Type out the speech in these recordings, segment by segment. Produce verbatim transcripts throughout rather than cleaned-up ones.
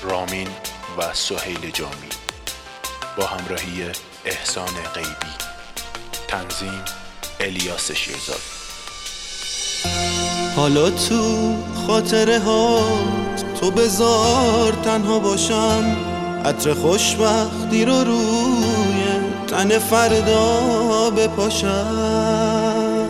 رامین و سهیل جامی با همراهی احسان غیبی. تنظیم الیاس شیرزاد. حالا تو خاطره ها تو بذار تنها باشم، عطر خوشبختی رو روی تن فردا بپاشم.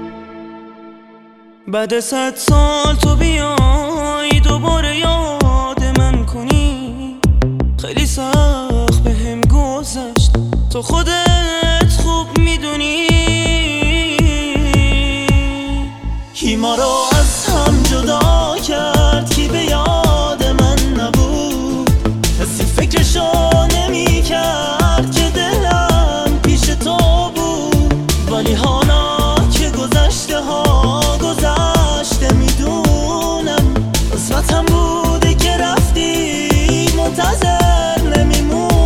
بعد صد سال تو بیای دوباره یاد من کنی، خیلی سخت به هم گذشت تو خودت خوب میدونی. کی ما رو از هم جدا کرد، کی به یاد من نبود، کسی فکرشو نمی کرد که دلم پیش تو بود. ولی حالا که گذشته ها گذشته میدونم، قسمتم بوده که رفتی منتظر نمیمونم.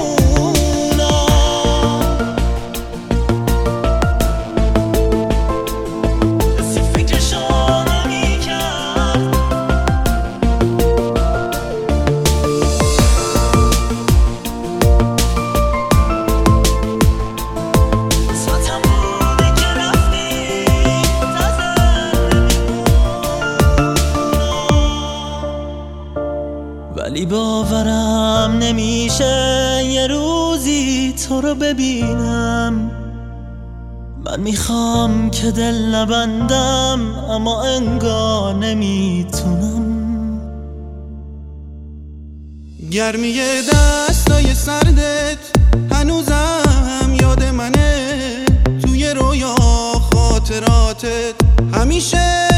کسی فکرشو نمی کرد. قسمتم بوده که رفتی منتظر نمیمونم. ولی باورم نمیشه یه روزی تو رو ببینم. من میخوام که دل نبندم اما انگار نمیتونم. گرمی دستای سردت هنوزم یاد منه، توی رویا خاطراتت همیشه